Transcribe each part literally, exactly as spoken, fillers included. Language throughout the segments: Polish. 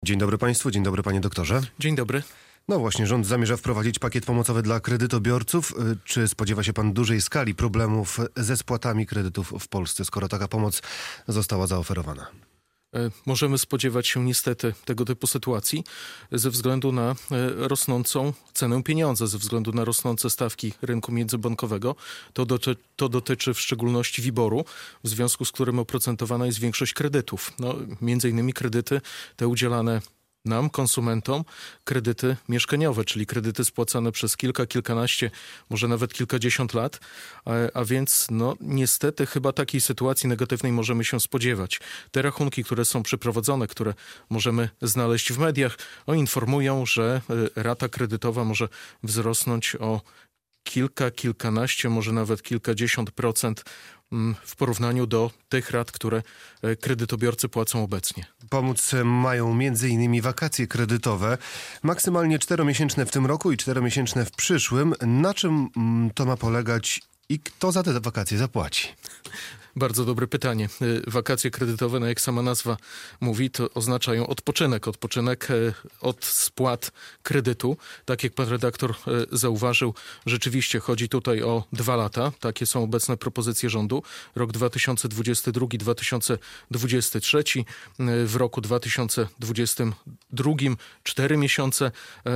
Dzień dobry Państwu, dzień dobry Panie doktorze. Dzień dobry. No właśnie, rząd zamierza wprowadzić pakiet pomocowy dla kredytobiorców. Czy spodziewa się Pan dużej skali problemów ze spłatami kredytów w Polsce, skoro taka pomoc została zaoferowana? Możemy spodziewać się niestety tego typu sytuacji ze względu na rosnącą cenę pieniądza, ze względu na rosnące stawki rynku międzybankowego. To, doty, to dotyczy w szczególności WIBOR-u, w związku z którym oprocentowana jest większość kredytów. No, między innymi kredyty te udzielane nam, konsumentom, kredyty mieszkaniowe, czyli kredyty spłacane przez kilka, kilkanaście, może nawet kilkadziesiąt lat, a, a więc no niestety chyba takiej sytuacji negatywnej możemy się spodziewać. Te rachunki, które są przeprowadzone, które możemy znaleźć w mediach, o, informują, że y, rata kredytowa może wzrosnąć o kilka, kilkanaście, może nawet kilkadziesiąt procent w porównaniu do tych rat, które kredytobiorcy płacą obecnie. Pomóc mają między innymi wakacje kredytowe, maksymalnie czteromiesięczne w tym roku i czteromiesięczne w przyszłym. Na czym to ma polegać i kto za te wakacje zapłaci? Bardzo dobre pytanie. Wakacje kredytowe, no jak sama nazwa mówi, to oznaczają odpoczynek. Odpoczynek od spłat kredytu. Tak jak pan redaktor zauważył, rzeczywiście chodzi tutaj o dwa lata. Takie są obecne propozycje rządu. Rok dwa tysiące dwudziesty drugi do dwa tysiące dwudziestego trzeciego. W roku dwa tysiące dwudziestym drugim cztery miesiące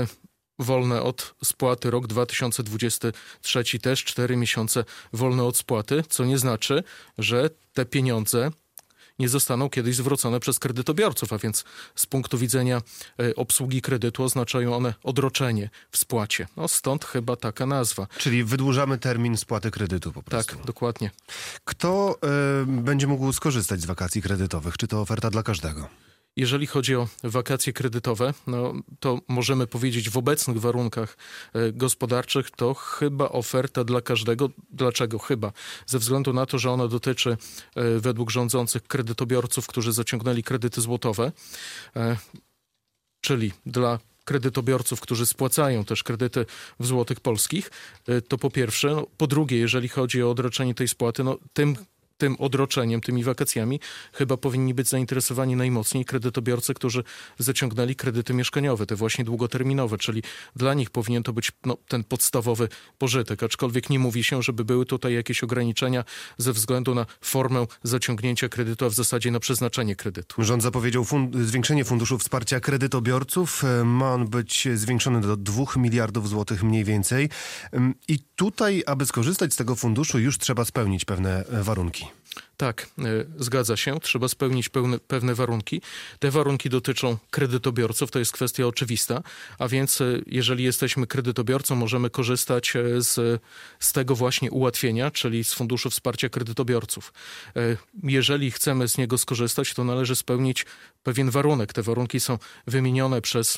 wolne od spłaty, rok dwa tysiące dwudziesty trzeci też cztery miesiące wolne od spłaty, co nie znaczy, że te pieniądze nie zostaną kiedyś zwrócone przez kredytobiorców, a więc z punktu widzenia y, obsługi kredytu oznaczają one odroczenie w spłacie. No stąd chyba taka nazwa. Czyli wydłużamy termin spłaty kredytu po prostu. Tak, dokładnie. Kto y, będzie mógł skorzystać z wakacji kredytowych? Czy to oferta dla każdego? Jeżeli chodzi o wakacje kredytowe, no, to możemy powiedzieć w obecnych warunkach e, gospodarczych to chyba oferta dla każdego. Dlaczego? Chyba ze względu na to, że ona dotyczy e, według rządzących kredytobiorców, którzy zaciągnęli kredyty złotowe, e, czyli dla kredytobiorców, którzy spłacają też kredyty w złotych polskich, e, to po pierwsze. No, po drugie, jeżeli chodzi o odroczenie tej spłaty, no tym Tym odroczeniem, tymi wakacjami chyba powinni być zainteresowani najmocniej kredytobiorcy, którzy zaciągnęli kredyty mieszkaniowe, te właśnie długoterminowe, czyli dla nich powinien to być no, ten podstawowy pożytek, aczkolwiek nie mówi się, żeby były tutaj jakieś ograniczenia ze względu na formę zaciągnięcia kredytu, a w zasadzie na przeznaczenie kredytu. Rząd zapowiedział fund- zwiększenie funduszu wsparcia kredytobiorców. Ma on być zwiększony do dwóch miliardów złotych mniej więcej. I tutaj, aby skorzystać z tego funduszu, już trzeba spełnić pewne warunki. Tak, y, zgadza się. Trzeba spełnić pełne, pewne warunki. Te warunki dotyczą kredytobiorców, to jest kwestia oczywista, a więc y, jeżeli jesteśmy kredytobiorcą, możemy korzystać y, z, z tego właśnie ułatwienia, czyli z Funduszu Wsparcia Kredytobiorców. Y, jeżeli chcemy z niego skorzystać, to należy spełnić pewien warunek. Te warunki są wymienione przez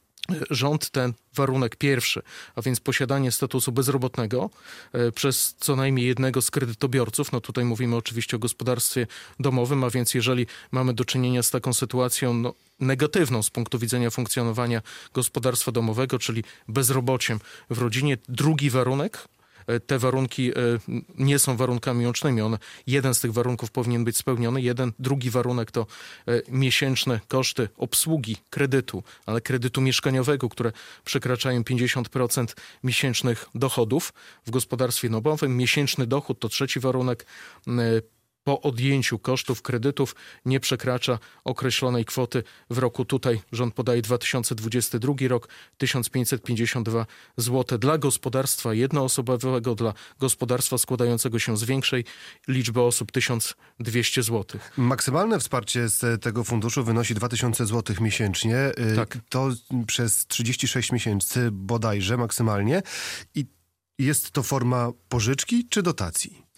rząd. Ten warunek pierwszy, a więc posiadanie statusu bezrobotnego e, przez co najmniej jednego z kredytobiorców. No tutaj mówimy oczywiście o gospodarstwie domowym, a więc jeżeli mamy do czynienia z taką sytuacją no, negatywną z punktu widzenia funkcjonowania gospodarstwa domowego, czyli bezrobociem w rodzinie. Drugi warunek, te warunki nie są warunkami łącznymi. One, jeden z tych warunków powinien być spełniony. Jeden, drugi warunek to miesięczne koszty obsługi kredytu, ale kredytu mieszkaniowego, które przekraczają pięćdziesiąt procent miesięcznych dochodów w gospodarstwie domowym. Miesięczny dochód to trzeci warunek. Po odjęciu kosztów kredytów nie przekracza określonej kwoty w roku. Tutaj rząd podaje dwa tysiące dwudziesty drugi rok, tysiąc pięćset pięćdziesiąt dwa złote dla gospodarstwa jednoosobowego, dla gospodarstwa składającego się z większej liczby osób tysiąc dwieście złotych. Maksymalne wsparcie z tego funduszu wynosi dwa tysiące złotych miesięcznie. Tak. To przez trzydzieści sześć miesięcy bodajże maksymalnie. I jest to forma pożyczki czy dotacji?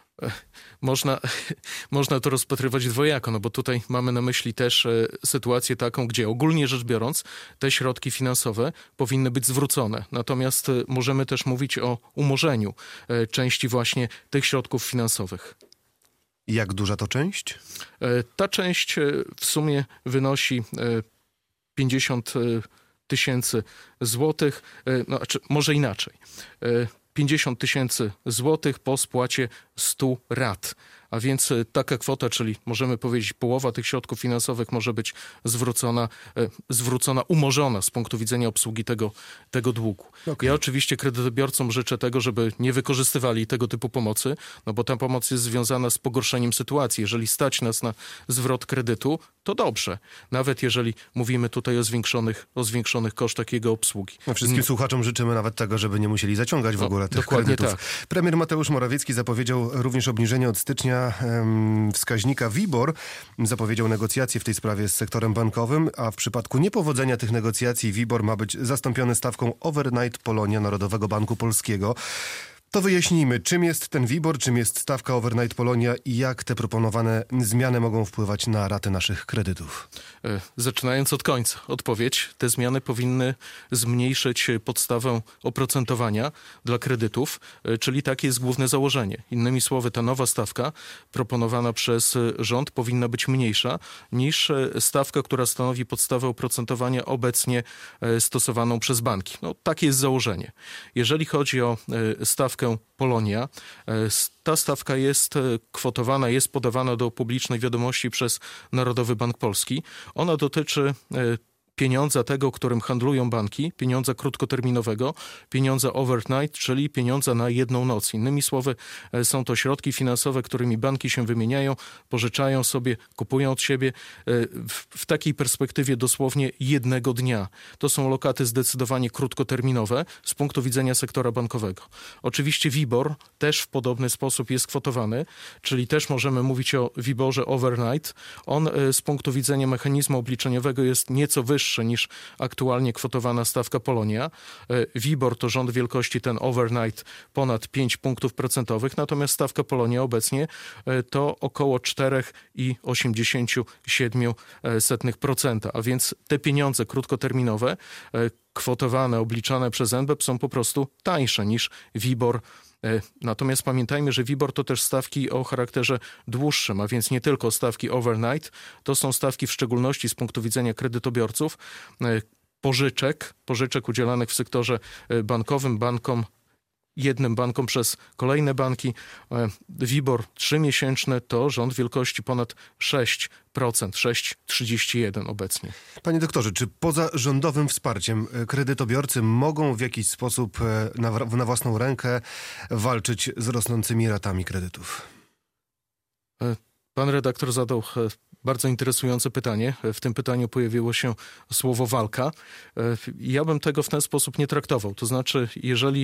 Można, można to rozpatrywać dwojako, no bo tutaj mamy na myśli też e, sytuację taką, gdzie ogólnie rzecz biorąc te środki finansowe powinny być zwrócone. Natomiast e, możemy też mówić o umorzeniu e, części właśnie tych środków finansowych. Jak duża to część? E, ta część e, w sumie wynosi e, pięćdziesiąt tysięcy złotych, e, no, czy może inaczej. E, pięćdziesiąt tysięcy złotych po spłacie stu rat. A więc taka kwota, czyli możemy powiedzieć połowa tych środków finansowych może być zwrócona, zwrócona umorzona z punktu widzenia obsługi tego, tego długu. Okay. Ja oczywiście kredytobiorcom życzę tego, żeby nie wykorzystywali tego typu pomocy, no bo ta pomoc jest związana z pogorszeniem sytuacji. Jeżeli stać nas na zwrot kredytu, to dobrze. Nawet jeżeli mówimy tutaj o zwiększonych, o zwiększonych kosztach jego obsługi. No wszystkim no. słuchaczom życzymy nawet tego, żeby nie musieli zaciągać w no, ogóle tych dokładnie kredytów. Tak. Premier Mateusz Morawiecki zapowiedział również obniżenie od stycznia um, wskaźnika WIBOR. Zapowiedział negocjacje w tej sprawie z sektorem bankowym, a w przypadku niepowodzenia tych negocjacji WIBOR ma być zastąpiony stawką Overnight Polonia Narodowego Banku Polskiego. To wyjaśnijmy, czym jest ten WIBOR, czym jest stawka Overnight Polonia i jak te proponowane zmiany mogą wpływać na raty naszych kredytów. Zaczynając od końca, odpowiedź. Te zmiany powinny zmniejszyć podstawę oprocentowania dla kredytów, czyli takie jest główne założenie. Innymi słowy, ta nowa stawka proponowana przez rząd powinna być mniejsza niż stawka, która stanowi podstawę oprocentowania obecnie stosowaną przez banki. No, takie jest założenie. Jeżeli chodzi o stawkę Polonia. Ta stawka jest kwotowana, jest podawana do publicznej wiadomości przez Narodowy Bank Polski. Ona dotyczy pieniądza tego, którym handlują banki, pieniądza krótkoterminowego, pieniądza overnight, czyli pieniądza na jedną noc. Innymi słowy, są to środki finansowe, którymi banki się wymieniają, pożyczają sobie, kupują od siebie w, w takiej perspektywie dosłownie jednego dnia. To są lokaty zdecydowanie krótkoterminowe z punktu widzenia sektora bankowego. Oczywiście WIBOR też w podobny sposób jest kwotowany, czyli też możemy mówić o WIBORze overnight. On z punktu widzenia mechanizmu obliczeniowego jest nieco wyższy niż aktualnie kwotowana stawka Polonia. WIBOR to rząd wielkości ten overnight ponad pięć punktów procentowych, natomiast stawka Polonia obecnie to około cztery i osiemdziesiąt siedem procent, a więc te pieniądze krótkoterminowe kwotowane, obliczane przez N B P są po prostu tańsze niż WIBOR. Natomiast pamiętajmy, że WIBOR to też stawki o charakterze dłuższym, a więc nie tylko stawki overnight, to są stawki w szczególności z punktu widzenia kredytobiorców, pożyczek, pożyczek udzielanych w sektorze bankowym, bankom, jednym bankom przez kolejne banki. WIBOR trzymiesięczny to rząd wielkości ponad sześć procent, sześć przecinek trzydzieści jeden obecnie. Panie doktorze, czy poza rządowym wsparciem kredytobiorcy mogą w jakiś sposób na, na własną rękę walczyć z rosnącymi ratami kredytów? Pan redaktor zadał bardzo interesujące pytanie. W tym pytaniu pojawiło się słowo walka. Ja bym tego w ten sposób nie traktował. To znaczy, jeżeli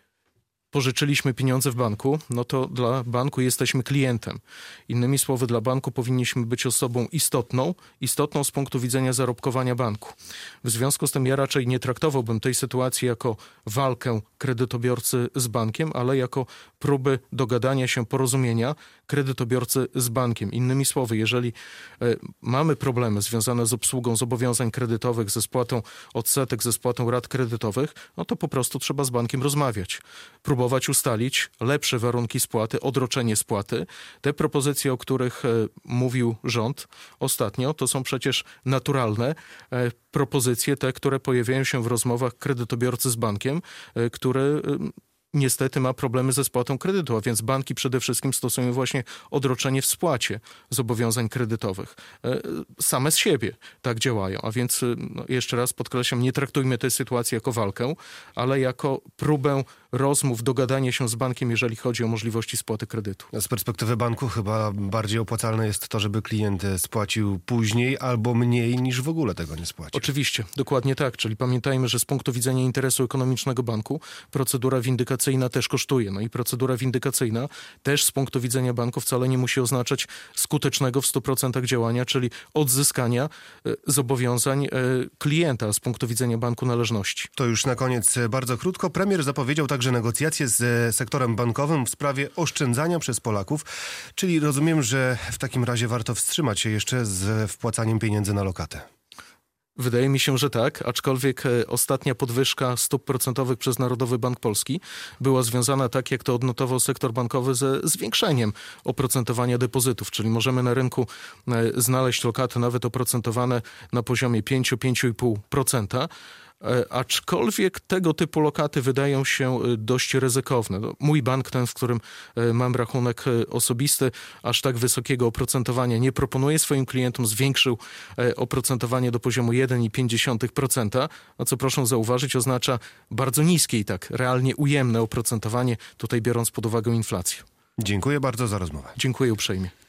pożyczyliśmy pieniądze w banku, no to dla banku jesteśmy klientem. Innymi słowy, dla banku powinniśmy być osobą istotną, istotną z punktu widzenia zarobkowania banku. W związku z tym ja raczej nie traktowałbym tej sytuacji jako walkę kredytobiorcy z bankiem, ale jako próby dogadania się, porozumienia kredytobiorcy z bankiem. Innymi słowy, jeżeli y, mamy problemy związane z obsługą zobowiązań kredytowych, ze spłatą odsetek, ze spłatą rat kredytowych, no to po prostu trzeba z bankiem rozmawiać. Próbować ustalić lepsze warunki spłaty, odroczenie spłaty. Te propozycje, o których y, mówił rząd ostatnio, to są przecież naturalne y, propozycje, te, które pojawiają się w rozmowach kredytobiorcy z bankiem, y, który y, niestety ma problemy ze spłatą kredytu, a więc banki przede wszystkim stosują właśnie odroczenie w spłacie zobowiązań kredytowych. Same z siebie tak działają, a więc no, jeszcze raz podkreślam, nie traktujmy tej sytuacji jako walkę, ale jako próbę rozmów, dogadania się z bankiem, jeżeli chodzi o możliwości spłaty kredytu. Z perspektywy banku chyba bardziej opłacalne jest to, żeby klient spłacił później albo mniej niż w ogóle tego nie spłacił. Oczywiście, dokładnie tak, czyli pamiętajmy, że z punktu widzenia interesu ekonomicznego banku procedura windykacyjna też kosztuje. No i procedura windykacyjna też z punktu widzenia banku wcale nie musi oznaczać skutecznego w stu procentach działania, czyli odzyskania zobowiązań klienta z punktu widzenia banku należności. To już na koniec bardzo krótko. Premier zapowiedział także negocjacje z sektorem bankowym w sprawie oszczędzania przez Polaków, czyli rozumiem, że w takim razie warto wstrzymać się jeszcze z wpłacaniem pieniędzy na lokatę. Wydaje mi się, że tak, aczkolwiek ostatnia podwyżka stóp procentowych przez Narodowy Bank Polski była związana, tak jak to odnotował sektor bankowy, ze zwiększeniem oprocentowania depozytów, czyli możemy na rynku znaleźć lokaty nawet oprocentowane na poziomie pięć do pięciu i pół procent. Aczkolwiek tego typu lokaty wydają się dość ryzykowne. Mój bank, ten, w którym mam rachunek osobisty, aż tak wysokiego oprocentowania nie proponuje swoim klientom. Zwiększył oprocentowanie do poziomu jeden i pięć dziesiątych procent, a co proszę zauważyć, oznacza bardzo niskie i tak realnie ujemne oprocentowanie, tutaj biorąc pod uwagę inflację. Dziękuję bardzo za rozmowę. Dziękuję uprzejmie.